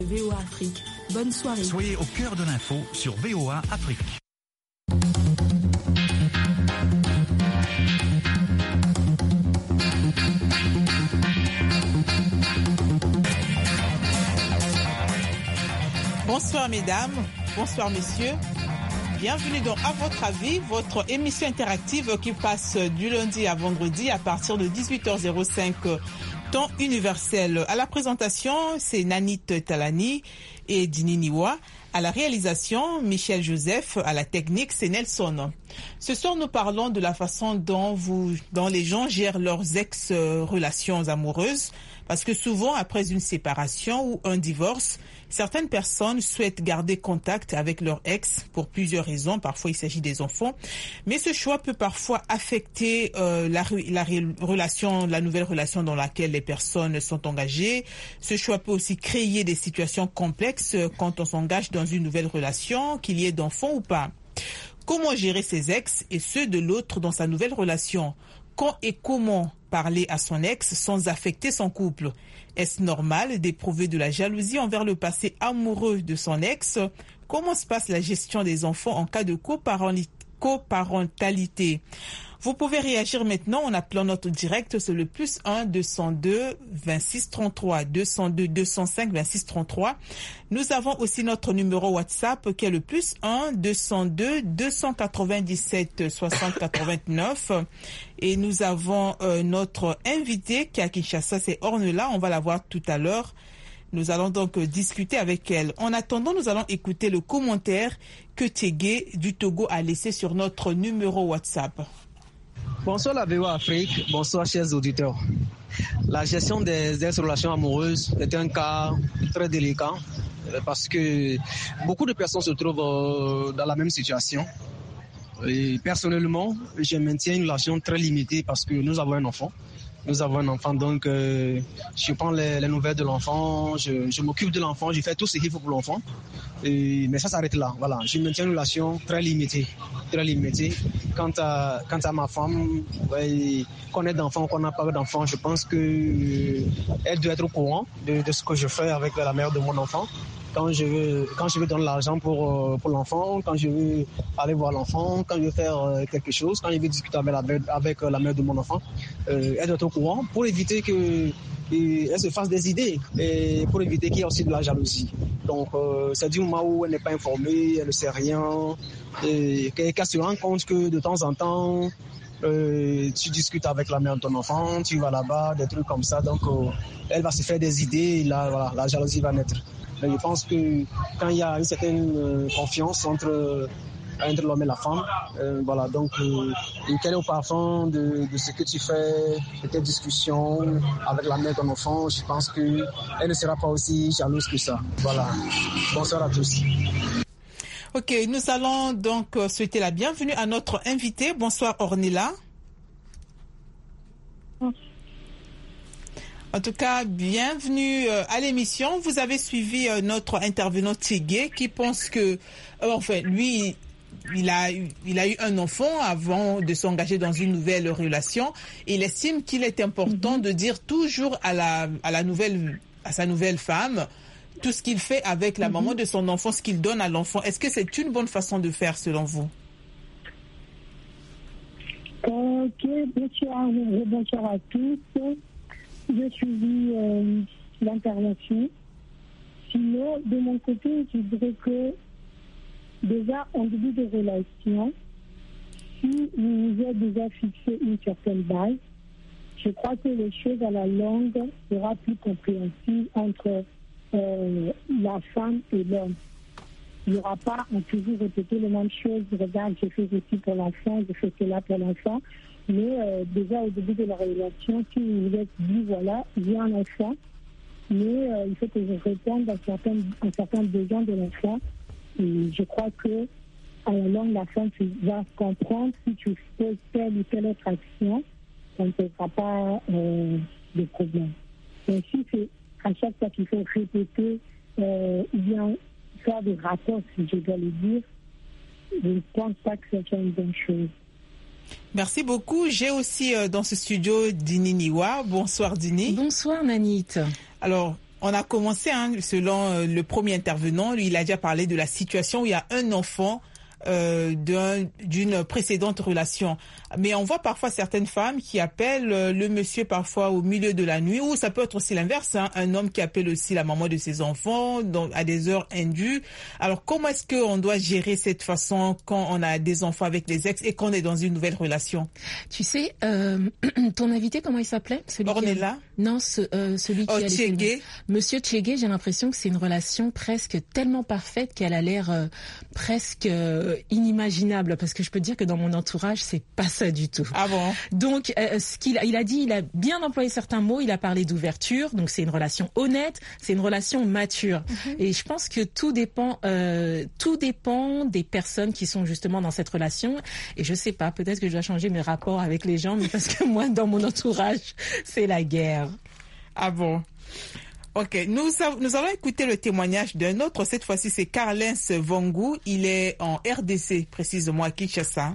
VOA Afrique. Bonne soirée. Soyez au cœur de l'info sur VOA Afrique. Bonsoir mesdames, bonsoir messieurs. Bienvenue dans À votre avis, votre émission interactive qui passe du lundi à vendredi à partir de 18h05 temps universel. À la présentation, c'est Nanit Talani et Dini Niwa. À la réalisation, Michel Joseph. À la technique, c'est Nelson. Ce soir, nous parlons de la façon dont les gens gèrent leurs ex-relations amoureuses. Parce que souvent, après une séparation ou un divorce, certaines personnes souhaitent garder contact avec leur ex pour plusieurs raisons. Parfois, il s'agit des enfants. Mais ce choix peut parfois affecter la nouvelle relation dans laquelle les personnes sont engagées. Ce choix peut aussi créer des situations complexes quand on s'engage dans une nouvelle relation, qu'il y ait d'enfants ou pas. Comment gérer ses ex et ceux de l'autre dans sa nouvelle relation? Quand et comment parler à son ex sans affecter son couple? Est-ce normal d'éprouver de la jalousie envers le passé amoureux de son ex? Comment se passe la gestion des enfants en cas de coparentalité? Vous pouvez réagir maintenant en appelant notre direct sur le +1 202 26 33 202 205 26 33. Nous avons aussi notre numéro WhatsApp qui est le +1 202 297 60 89. Et nous avons notre invité qui est à Kinshasa, c'est Ornella. On va la voir tout à l'heure. Nous allons donc discuter avec elle. En attendant, nous allons écouter le commentaire que Tiegué du Togo a laissé sur notre numéro WhatsApp. Bonsoir la VOA Afrique, bonsoir chers auditeurs. La gestion des ex-relations amoureuses est un cas très délicat parce que beaucoup de personnes se trouvent dans la même situation. Et personnellement, je maintiens une relation très limitée parce que nous avons un enfant. Donc je prends les nouvelles de l'enfant, je m'occupe de l'enfant, je fais tout ce qu'il faut pour l'enfant. Mais ça s'arrête là. Voilà, je maintiens une relation très limitée. Quant à ma femme, qu'on ait d'enfants, qu'on n'a pas d'enfants, je pense que elle doit être au courant de ce que je fais avec la mère de mon enfant. Quand je veux donner l'argent pour l'enfant, quand je veux aller voir l'enfant, quand je veux faire quelque chose, quand je veux discuter avec la mère de mon enfant, elle doit être au courant pour éviter qu'elle se fasse des idées et pour éviter qu'il y ait aussi de la jalousie. Donc c'est du moment où elle n'est pas informée, elle ne sait rien, et qu'elle se rend compte que de temps en temps, tu discutes avec la mère de ton enfant, tu vas là-bas, des trucs comme ça, donc elle va se faire des idées et là, voilà, la jalousie va naître. Mais je pense que quand il y a une certaine confiance entre l'homme et la femme, voilà, donc quel est au parfum de ce que tu fais, de tes discussions avec la mère de ton enfant, je pense qu'elle ne sera pas aussi jalouse que ça. Voilà, bonsoir à tous. Ok, nous allons donc souhaiter la bienvenue à notre invité. Bonsoir Ornella. En tout cas, bienvenue à l'émission. Vous avez suivi notre intervenant Tiegué qui pense que, lui, il a eu un enfant avant de s'engager dans une nouvelle relation. Il estime qu'il est important de dire toujours à sa nouvelle femme tout ce qu'il fait avec la maman de son enfant, ce qu'il donne à l'enfant. Est-ce que c'est une bonne façon de faire selon vous? Ok, bonsoir à tous. J'ai suivi l'intervention. Sinon, de mon côté, je dirais que déjà en début de relation, si vous vous êtes déjà fixé une certaine base, je crois que les choses à la longue seront plus compréhensibles entre la femme et l'homme. Il n'y aura pas à toujours répéter les mêmes choses. Regarde, je fais ceci pour l'enfant, je fais cela pour l'enfant. Mais déjà au début de la relation, si vous vous êtes dit, voilà, j'ai un enfant, mais il faut que je réponde à certains besoins de l'enfant. Et je crois que à la longue, la femme va comprendre si tu fais telle ou telle autre action, ça ne posera pas de problème. Mais si c'est à chaque fois qu'il faut répéter, ou bien faire des rapports, si je dois le dire, je ne pense pas que ce soit une bonne chose. Merci beaucoup. J'ai aussi dans ce studio Dini Niwa. Bonsoir Dini. Bonsoir Nanit. Alors, On a commencé, selon le premier intervenant, lui, il a déjà parlé de la situation où il y a un enfant d'une précédente relation. Mais on voit parfois certaines femmes qui appellent le monsieur parfois au milieu de la nuit, ou ça peut être aussi l'inverse, un homme qui appelle aussi la maman de ses enfants à des heures indues. Alors comment est-ce qu'on doit gérer cette façon quand on a des enfants avec les ex et qu'on est dans une nouvelle relation? Tu sais, ton invité, comment il s'appelait? Ornella? Non, celui qui Tchégué. Monsieur Tchégué, j'ai l'impression que c'est une relation presque tellement parfaite qu'elle a l'air presque inimaginable, parce que je peux te dire que dans mon entourage, c'est pas ça du tout. Ah bon? Donc, il a dit, il a bien employé certains mots, il a parlé d'ouverture, donc c'est une relation honnête, c'est une relation mature. Mm-hmm. Et je pense que tout dépend des personnes qui sont justement dans cette relation. Et je sais pas, peut-être que je dois changer mes rapports avec les gens, mais parce que moi, dans mon entourage, c'est la guerre. Ah bon? Ok, nous allons écouter le témoignage d'un autre. Cette fois-ci, c'est Carlens Vongou. Il est en RDC, précisément à Kinshasa.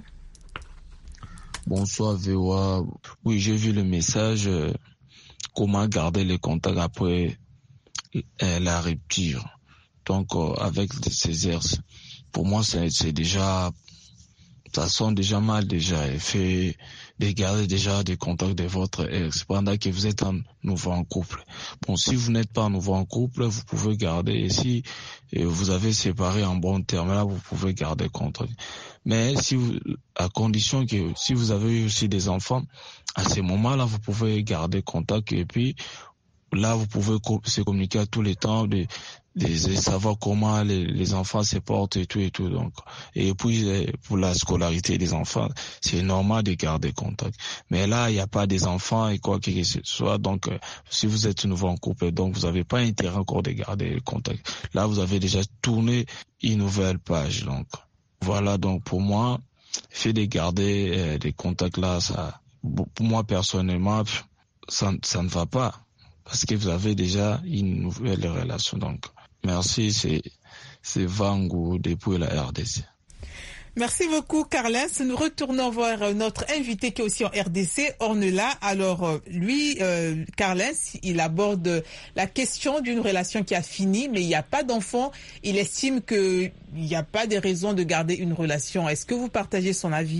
Bonsoir VOA. Oui, j'ai vu le message. Comment garder les contacts après la rupture. Donc, avec ces ex. Pour moi, c'est déjà... Ça sent déjà mal déjà. Il fait de garder déjà des contacts de votre ex pendant que vous êtes nouveau en couple. Bon, si vous n'êtes pas nouveau en couple, vous pouvez garder. Et si vous avez séparé en bon terme, là, vous pouvez garder contact. Mais à condition que si vous avez eu aussi des enfants, à ce moment-là, vous pouvez garder contact. Et puis, là, vous pouvez se communiquer à tous les temps, de savoir comment les enfants se portent et tout. Donc, et puis, pour la scolarité des enfants, c'est normal de garder contact. Mais là, il n'y a pas des enfants et quoi que ce soit. Donc, si vous êtes nouveau en couple, donc vous n'avez pas intérêt encore de garder contact. Là, vous avez déjà tourné une nouvelle page. Donc, voilà. Donc, pour moi, fait de garder des contacts là, ça, pour moi personnellement, ça ne va pas. Parce que vous avez déjà une nouvelle relation. Donc, merci, c'est Vangou depuis la RDC. Merci beaucoup, Carlens. Nous retournons voir notre invité qui est aussi en RDC, Ornella. Alors, lui, Carlens, il aborde la question d'une relation qui a fini, mais il n'y a pas d'enfant. Il estime qu'il n'y a pas de raison de garder une relation. Est-ce que vous partagez son avis?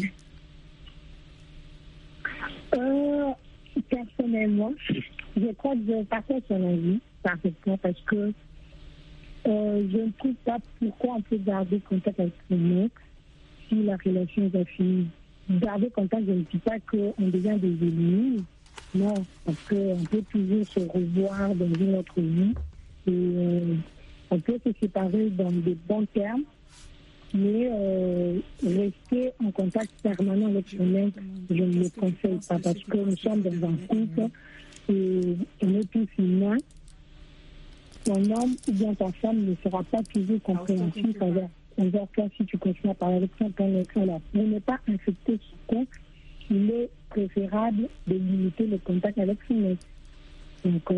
Personnellement, je crois que je partage son avis parfaitement parce que je ne trouve pas pourquoi on peut garder contact avec son ex si la relation est finie. Garder contact, je ne dis pas qu'on devient des ennemis. Non, parce qu'on peut toujours se revoir dans une autre vie et on peut se séparer dans de bons termes, mais rester en contact permanent avec son ex, je ne le conseille pas parce que nous sommes dans un couple et on est tous humains. Ton homme ou bien ta femme ne sera pas toujours compréhensif envers toi si tu continues à parler avec ton ex. Ne n'est pas infecter son compte. Il est préférable de limiter le contact avec son ex. Donc,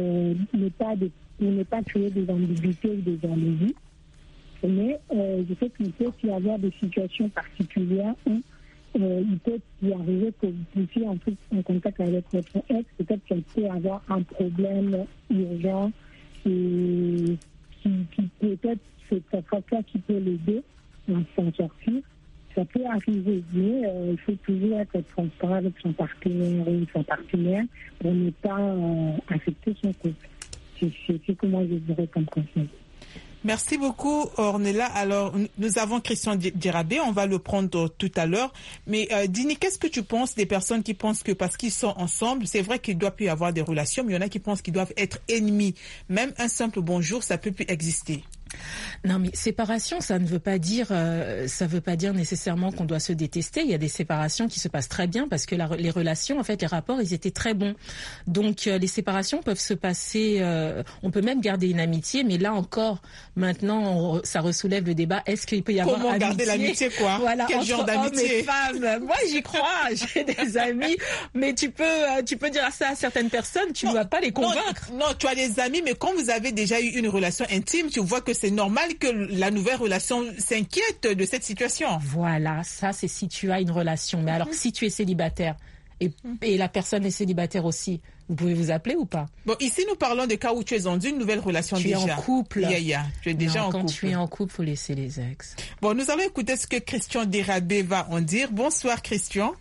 ne pas créer des ambiguïtés ou des jalousies. Mais je sais qu'il peut y avoir des situations particulières où il peut y arriver que vous puissiez entrer en contact avec votre ex. Peut-être qu'elle peut avoir un problème urgent et qui peut-être c'est cette fois qui peut l'aider à s'en sortir. Ça peut arriver, mais il faut toujours être transparent avec son partenaire ou son partenaire pour ne pas affecter son couple. C'est ce que moi je dirais comme conseil. Merci beaucoup, Ornella. Alors, nous avons Christian Djerabé, on va le prendre tout à l'heure. Mais Dini, qu'est-ce que tu penses des personnes qui pensent que parce qu'ils sont ensemble, c'est vrai qu'il doit plus y avoir des relations, mais il y en a qui pensent qu'ils doivent être ennemis. Même un simple bonjour, ça peut plus exister. Non, mais séparation, ça veut pas dire nécessairement qu'on doit se détester. Il y a des séparations qui se passent très bien parce que les relations, en fait, les rapports, ils étaient très bons. Donc, les séparations peuvent se passer. On peut même garder une amitié, mais là encore, maintenant, ça ressoulève le débat. Est-ce qu'il peut y avoir comment garder l'amitié, quoi? Voilà, quel genre d'amitié? Hommes et femmes. Moi, j'y crois. J'ai des amis, mais tu peux dire ça à certaines personnes. Tu ne dois pas les convaincre. Non, tu as des amis, mais quand vous avez déjà eu une relation intime, tu vois que c'est normal que la nouvelle relation s'inquiète de cette situation. Voilà, ça c'est si tu as une relation. Mais alors si tu es célibataire, et la personne est célibataire aussi, vous pouvez vous appeler ou pas? Bon, ici, nous parlons de cas où tu es dans une nouvelle relation tu déjà. Tu es en couple. Tu es déjà en couple. Quand tu es en couple, il faut laisser les ex. Bon, nous allons écouter ce que Christian Dérabé va en dire. Bonsoir, Christian.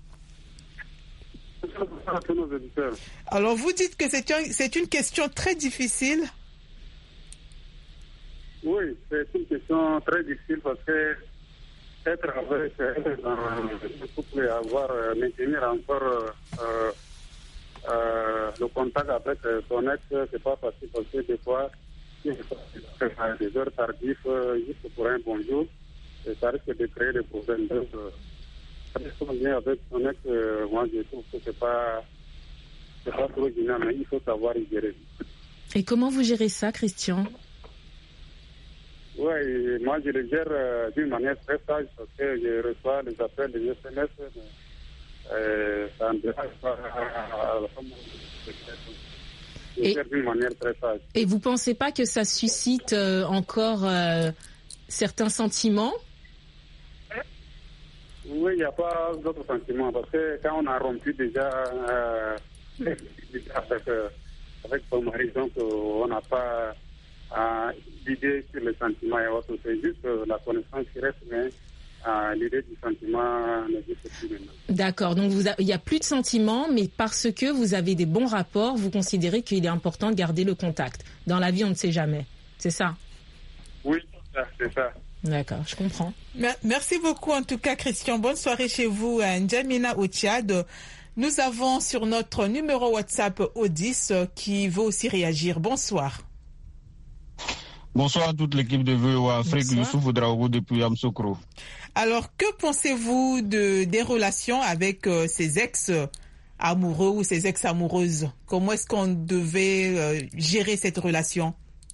Alors, vous dites que c'est une question très difficile. Oui, c'est une question très difficile parce que être dans le couple et maintenir encore le contact avec son ex, c'est pas facile parce que des fois, des heures tardives, juste pour un bonjour, ça risque de créer des problèmes. Donc, avec son ex, moi je trouve que c'est pas trop génial, mais il faut savoir y gérer. Et comment vous gérez ça, Christian? Oui, moi je le gère d'une manière très sage parce que je reçois les appels des SMS, ça me dérange pas. Je gère d'une manière très sage. Et vous pensez pas que ça suscite encore certains sentiments? Oui, il n'y a pas d'autres sentiments parce que quand on a rompu déjà avec son mari, donc on n'a pas l'idée sur les sentiments et autres. C'est juste la connaissance qui reste, mais l'idée du sentiment n'existe plus maintenant. D'accord, donc il n'y a plus de sentiments, mais parce que vous avez des bons rapports, vous considérez qu'il est important de garder le contact. Dans la vie, on ne sait jamais. C'est ça? Oui, c'est ça. D'accord, je comprends. Merci beaucoup en tout cas, Christian. Bonne soirée chez vous, N'Djamena au Tchad. Nous avons sur notre numéro WhatsApp Odis qui veut aussi réagir. Bonsoir. Bonsoir à toute l'équipe de VOA Afrique, Youssouf Oudraogo depuis Amsokro. Alors, que pensez-vous des relations avec ces ex-amoureux ou ces ex-amoureuses? Comment est-ce qu'on devait gérer cette relation?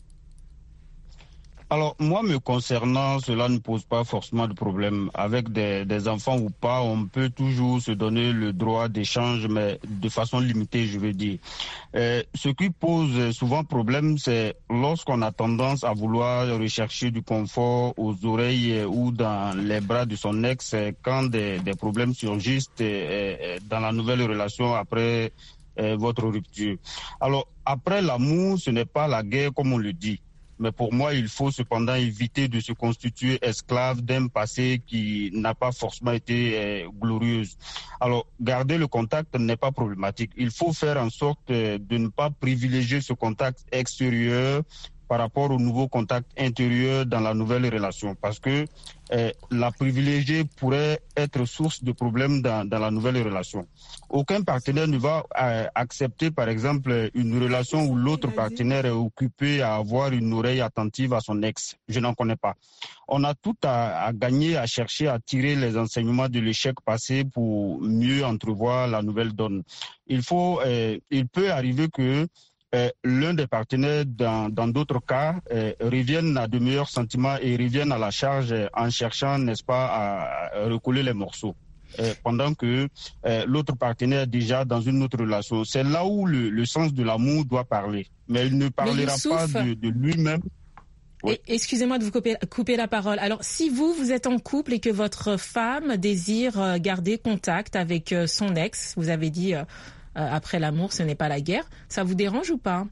Alors, moi, me concernant, cela ne pose pas forcément de problème. Avec des enfants ou pas, on peut toujours se donner le droit d'échange, mais de façon limitée, je veux dire. Ce qui pose souvent problème, c'est lorsqu'on a tendance à vouloir rechercher du confort aux oreilles ou dans les bras de son ex quand des problèmes surgissent dans la nouvelle relation après votre rupture. Alors, après l'amour, ce n'est pas la guerre comme on le dit. Mais pour moi, il faut cependant éviter de se constituer esclave d'un passé qui n'a pas forcément été glorieuse. Alors, garder le contact n'est pas problématique. Il faut faire en sorte de ne pas privilégier ce contact extérieur par rapport au nouveau contact intérieur dans la nouvelle relation. Parce que la privilégiée pourrait être source de problèmes dans la nouvelle relation. Aucun partenaire ne va accepter, par exemple, une relation où l'autre partenaire est occupé à avoir une oreille attentive à son ex. Je n'en connais pas. On a tout à gagner à chercher à tirer les enseignements de l'échec passé pour mieux entrevoir la nouvelle donne. Il peut arriver que l'un des partenaires, dans d'autres cas, reviennent à de meilleurs sentiments et reviennent à la charge en cherchant, n'est-ce pas, à recoller les morceaux. Pendant que l'autre partenaire est déjà dans une autre relation. C'est là où le sens de l'amour doit parler. Mais il ne parlera pas de lui-même. Oui. Excusez-moi de vous couper la parole. Alors, si vous êtes en couple et que votre femme désire garder contact avec son ex, vous avez dit... après l'amour, ce n'est pas la guerre. Ça vous dérange ou pas?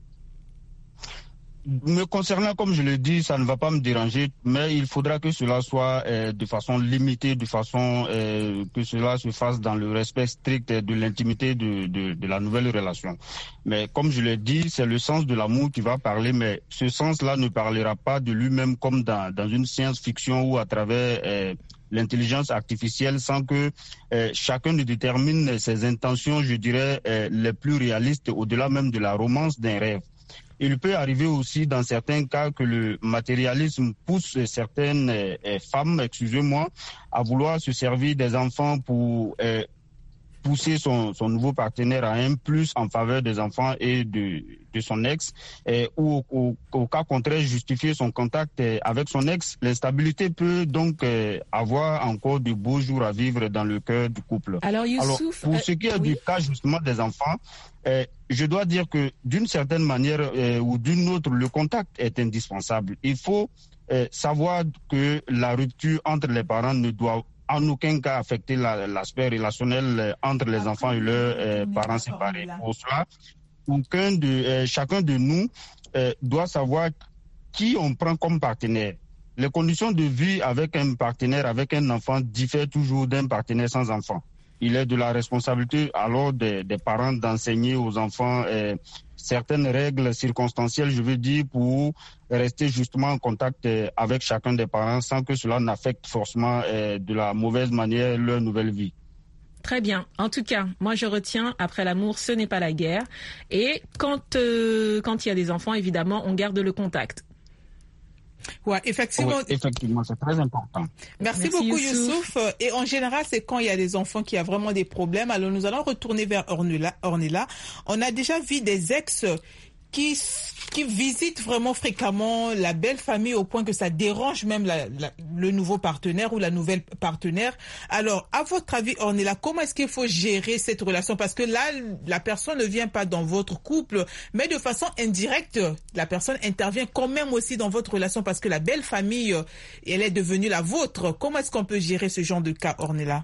Me concernant, comme je le dis, ça ne va pas me déranger, mais il faudra que cela soit de façon limitée, de façon que cela se fasse dans le respect strict de l'intimité de la nouvelle relation. Mais comme je l'ai dit, c'est le sens de l'amour qui va parler, mais ce sens-là ne parlera pas de lui-même comme dans une science-fiction ou à travers... l'intelligence artificielle sans que chacun ne détermine ses intentions, je dirais, les plus réalistes au-delà même de la romance d'un rêve. Il peut arriver aussi dans certains cas que le matérialisme pousse certaines femmes, excusez-moi, à vouloir se servir des enfants pour pousser son nouveau partenaire à un plus en faveur des enfants et de son ex, ou au cas contraire justifier son contact avec son ex. L'instabilité peut donc avoir encore de beaux jours à vivre dans le cœur du couple. Alors Youssouf, pour ce qui est du cas justement des enfants, je dois dire que d'une certaine manière ou d'une autre, le contact est indispensable. Il faut savoir que la rupture entre les parents ne doit en aucun cas affecter l'aspect relationnel entre les enfants et leurs parents séparés. Pour cela, chacun de nous doit savoir qui on prend comme partenaire. Les conditions de vie avec un partenaire, avec un enfant, diffèrent toujours d'un partenaire sans enfant. Il est de la responsabilité alors des parents d'enseigner aux enfants certaines règles circonstancielles, je veux dire, pour rester justement en contact avec chacun des parents sans que cela n'affecte forcément de la mauvaise manière leur nouvelle vie. Très bien. En tout cas, moi je retiens, après l'amour, ce n'est pas la guerre. Et quand il y a des enfants, évidemment, on garde le contact. Ouais, effectivement. Oui, effectivement, c'est très important. Merci beaucoup, Youssouf. Et en général, c'est quand il y a des enfants qui a vraiment des problèmes. Alors, nous allons retourner vers Ornella. On a déjà vu des ex qui visitent vraiment fréquemment la belle famille au point que ça dérange même le nouveau partenaire ou la nouvelle partenaire. Alors, à votre avis, Ornella, comment est-ce qu'il faut gérer cette relation? Parce que là, la personne ne vient pas dans votre couple, mais de façon indirecte, la personne intervient quand même aussi dans votre relation parce que la belle famille, elle est devenue la vôtre. Comment est-ce qu'on peut gérer ce genre de cas, Ornella?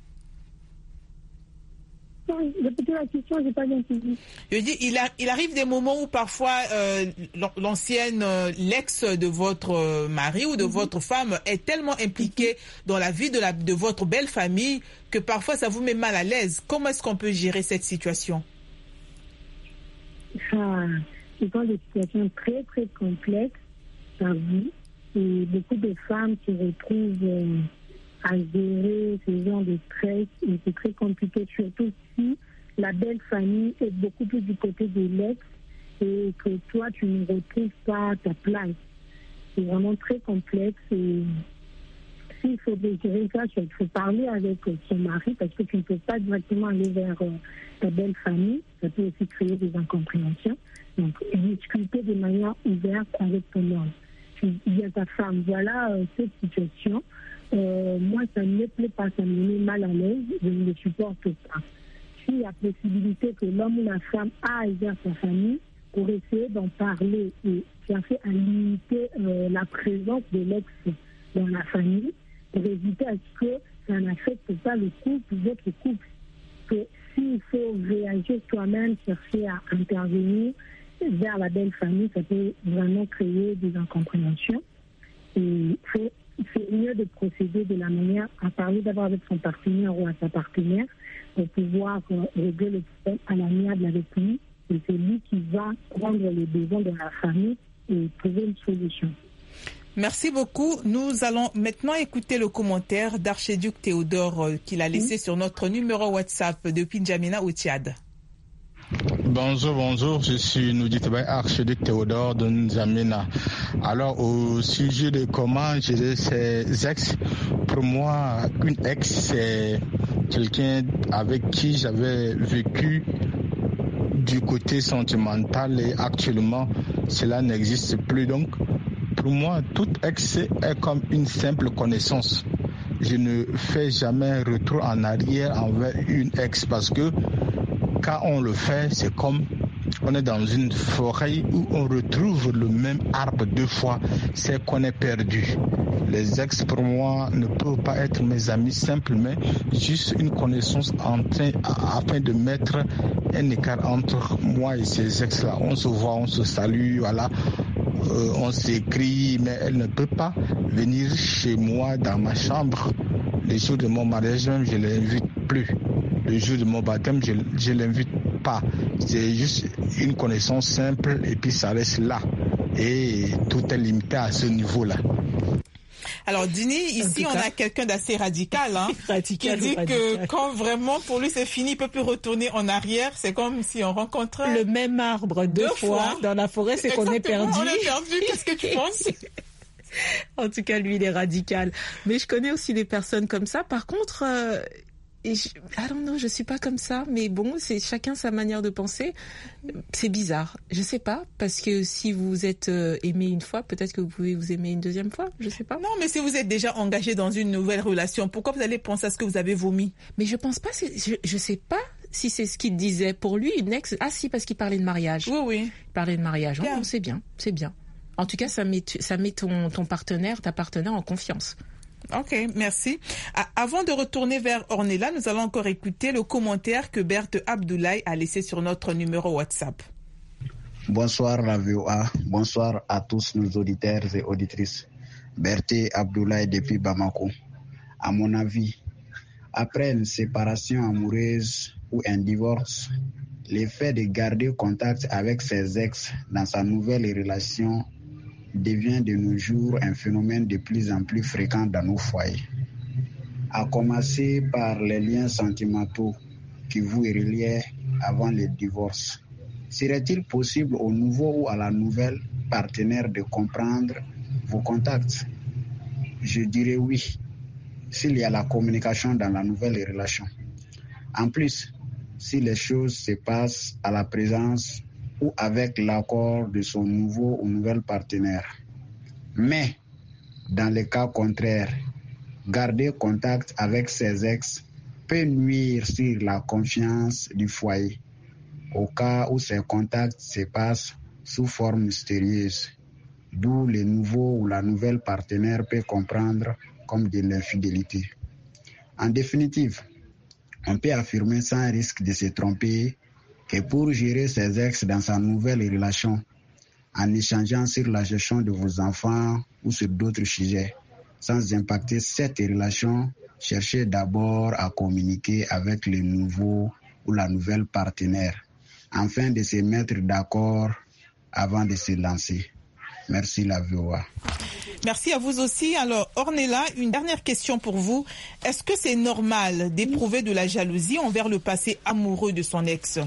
Répétez la question, j'ai pas bien suivi. Je dis, il arrive des moments où parfois l'ancienne, l'ex de votre mari ou de votre femme est tellement impliquée dans la vie de votre belle famille que parfois ça vous met mal à l'aise. Comment est-ce qu'on peut gérer cette situation? Ce sont des situations très très complexes, j'avoue, et beaucoup de femmes se retrouvent à gérer ce genre de stress et c'est très compliqué, surtout si la belle famille est beaucoup plus du côté de l'ex et que toi tu ne retrouves pas ta place. C'est vraiment très complexe et s'il faut gérer ça, il faut parler avec son mari parce que tu ne peux pas directement aller vers ta belle famille, ça peut aussi créer des incompréhensions. Donc discuter de manière ouverte avec ton homme. Il y a ta femme, voilà cette situation. Moi, ça ne me plaît pas, ça me met mal à l'aise, je ne le supporte pas. S'il y a possibilité que l'homme ou la femme aille vers sa famille pour essayer d'en parler et chercher à limiter la présence de l'ex dans la famille, pour éviter à ce que ça n'affecte pas le couple, votre couple. Que s'il faut réagir toi-même, chercher à intervenir vers la belle famille, ça peut vraiment créer des incompréhensions. Et c'est mieux de procéder de la manière à parler d'abord avec son partenaire ou à sa partenaire pour pouvoir régler le problème à l'amiable avec lui. Et c'est lui qui va prendre les besoins de la famille et trouver une solution. Merci beaucoup. Nous allons maintenant écouter le commentaire d'Archiduc Théodore qu'il a laissé sur notre numéro WhatsApp depuis N'Djamena au Tchad. Bonjour, je suis Nouditebay, archiduc Théodore de N'Djamena. Alors, au sujet de comment gérer ses ex, pour moi, une ex, c'est quelqu'un avec qui j'avais vécu du côté sentimental et actuellement, cela n'existe plus. Donc, pour moi, toute ex est comme une simple connaissance. Je ne fais jamais retour en arrière envers une ex parce que quand on le fait, c'est comme on est dans une forêt où on retrouve le même arbre deux fois, c'est qu'on est perdu. Les ex, pour moi, ne peuvent pas être mes amis, simplement juste une connaissance afin de mettre un écart entre moi et ces ex-là. On se voit, on se salue, voilà. On s'écrit, mais elle ne peut pas venir chez moi dans ma chambre. Les jours de mon mariage, même, je ne l'invite plus. Le jour de mon baptême, je ne l'invite pas. C'est juste une connaissance simple et puis ça reste là. Et tout est limité à ce niveau-là. Alors, Dini, ici, on a quelqu'un d'assez radical, qui dit que quand vraiment, pour lui, c'est fini, il ne peut plus retourner en arrière. C'est comme si on rencontrait le même arbre deux fois dans la forêt, c'est qu'on est perdu. On est perdu. Qu'est-ce que tu penses? En tout cas, lui, il est radical. Mais je connais aussi des personnes comme ça. Par contre, je suis pas comme ça, mais bon, c'est chacun sa manière de penser. C'est bizarre. Je sais pas, parce que si vous êtes aimé une fois, peut-être que vous pouvez vous aimer une deuxième fois. Je sais pas. Non, mais si vous êtes déjà engagé dans une nouvelle relation, pourquoi vous allez penser à ce que vous avez vomi? Mais je pense pas. Je sais pas si c'est ce qu'il disait. Pour lui, une ex. Ah si, parce qu'il parlait de mariage. Oui. Il parlait de mariage. Oh, c'est bien. En tout cas, ça met ton partenaire, ta partenaire en confiance. Ok, merci. Avant de retourner vers Ornella, nous allons encore écouter le commentaire que Berthe Abdoulaye a laissé sur notre numéro WhatsApp. Bonsoir la VOA, bonsoir à tous nos auditeurs et auditrices. Berthe Abdoulaye depuis Bamako. À mon avis, après une séparation amoureuse ou un divorce, le fait de garder contact avec ses ex dans sa nouvelle relation devient de nos jours un phénomène de plus en plus fréquent dans nos foyers. À commencer par les liens sentimentaux qui vous reliaient avant le divorce. Serait-il possible au nouveau ou à la nouvelle partenaire de comprendre vos contacts? Je dirais oui, s'il y a la communication dans la nouvelle relation. En plus, si les choses se passent à la présence ou avec l'accord de son nouveau ou nouvelle partenaire. Mais, dans le cas contraire, garder contact avec ses ex peut nuire sur la confiance du foyer, au cas où ces contacts se passent sous forme mystérieuse, d'où le nouveau ou la nouvelle partenaire peut comprendre comme de l'infidélité. En définitive, on peut affirmer sans risque de se tromper que pour gérer ses ex dans sa nouvelle relation, en échangeant sur la gestion de vos enfants ou sur d'autres sujets, sans impacter cette relation, cherchez d'abord à communiquer avec le nouveau ou la nouvelle partenaire, afin de se mettre d'accord avant de se lancer. Merci la VOA. Merci à vous aussi. Alors, Ornella, une dernière question pour vous. Est-ce que c'est normal d'éprouver de la jalousie envers le passé amoureux de son ex?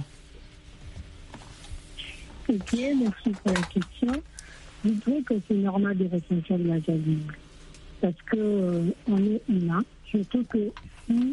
Ok, merci pour la question. Je trouve que c'est normal de ressentir de la jalousie. Parce que on est humain. Surtout que si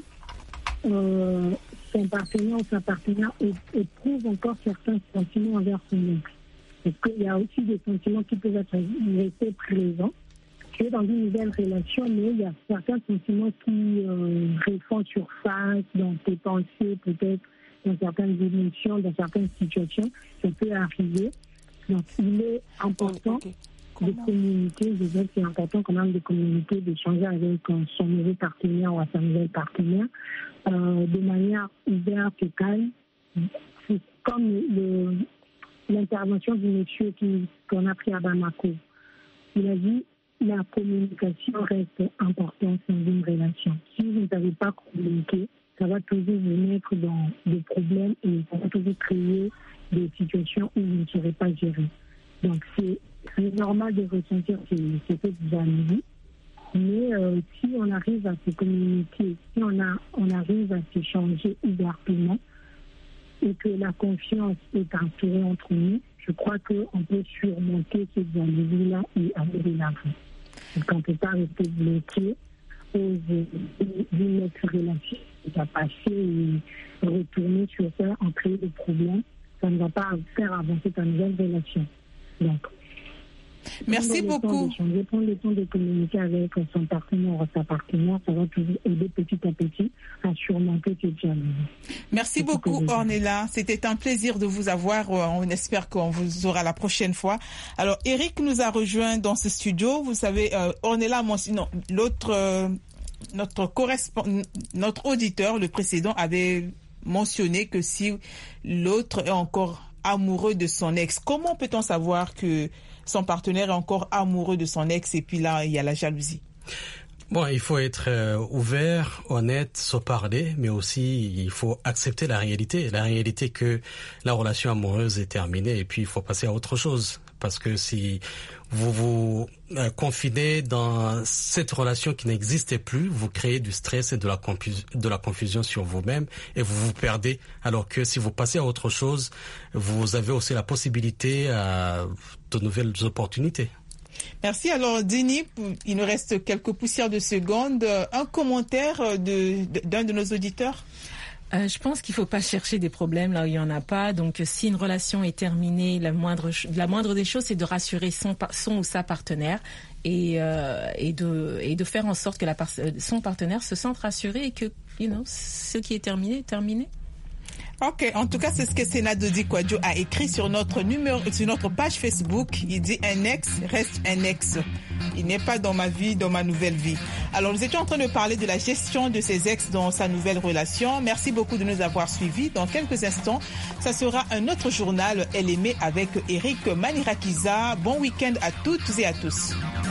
son partenaire ou sa partenaire éprouve encore certains sentiments envers son ex. Parce qu'il y a aussi des sentiments qui peuvent être restés présents. Tu es dans une nouvelle relation, mais il y a certains sentiments qui refont surface dans tes pensées, peut-être dans certaines émotions, dans certaines situations. Ça peut arriver. Donc, il est important de communiquer. Je veux que c'est important quand même de communiquer, d'échanger avec son nouveau partenaire ou à sa nouvelle partenaire de manière ouverte et calme. C'est comme l'intervention du monsieur qu'on a pris à Bamako. Il a dit la communication reste importante dans une relation. Si vous ne savez pas communiquer, ça va toujours vous mettre dans des problèmes et ça va toujours créer des situations où vous ne saurez pas gérer. Donc c'est normal de ressentir ce que vous avez dit, mais si on arrive à se communiquer, si on arrive à s'échanger ouvertement et que la confiance est instaurée entre nous, je crois qu'on peut surmonter ces jalousies-là et aller de l'avant. Donc on ne peut pas rester bloqué d'une autre relation qui va passer et retourner sur ça, en créer des problèmes. Ça ne va pas faire avancer ta nouvelle relation. Donc, merci beaucoup. Prendre le temps de communiquer avec son partenaire ou sa partenaire, ça va toujours aider petit à petit à surmonter cette jalousie. Merci beaucoup, Ornella. C'était un plaisir de vous avoir. On espère qu'on vous aura la prochaine fois. Alors, Eric nous a rejoint dans ce studio. Vous savez, Ornella, notre auditeur, le précédent, avait mentionné que si l'autre est encore amoureux de son ex, comment peut-on savoir que son partenaire est encore amoureux de son ex et puis là, il y a la jalousie? Bon, il faut être ouvert, honnête, se parler, mais aussi il faut accepter la réalité que la relation amoureuse est terminée et puis il faut passer à autre chose. Parce que si vous vous confinez dans cette relation qui n'existait plus, vous créez du stress et de la confusion sur vous-même et vous vous perdez. Alors que si vous passez à autre chose, vous avez aussi la possibilité à de nouvelles opportunités. Merci. Alors, Dini, il nous reste quelques poussières de secondes. Un commentaire d'un de nos auditeurs? Je pense qu'il faut pas chercher des problèmes là où il y en a pas. Donc, si une relation est terminée, la moindre des choses, c'est de rassurer son ou sa partenaire et de faire en sorte que son partenaire se sente rassuré et que, ce qui est terminé est terminé. Ok, en tout cas, c'est ce que Senado Dikwadjo a écrit sur notre page Facebook. Il dit un ex reste un ex. Il n'est pas dans ma vie, dans ma nouvelle vie. Alors, nous étions en train de parler de la gestion de ses ex dans sa nouvelle relation. Merci beaucoup de nous avoir suivis. Dans quelques instants, ça sera un autre journal Elle aimée avec Eric Manirakiza. Bon week-end à toutes et à tous.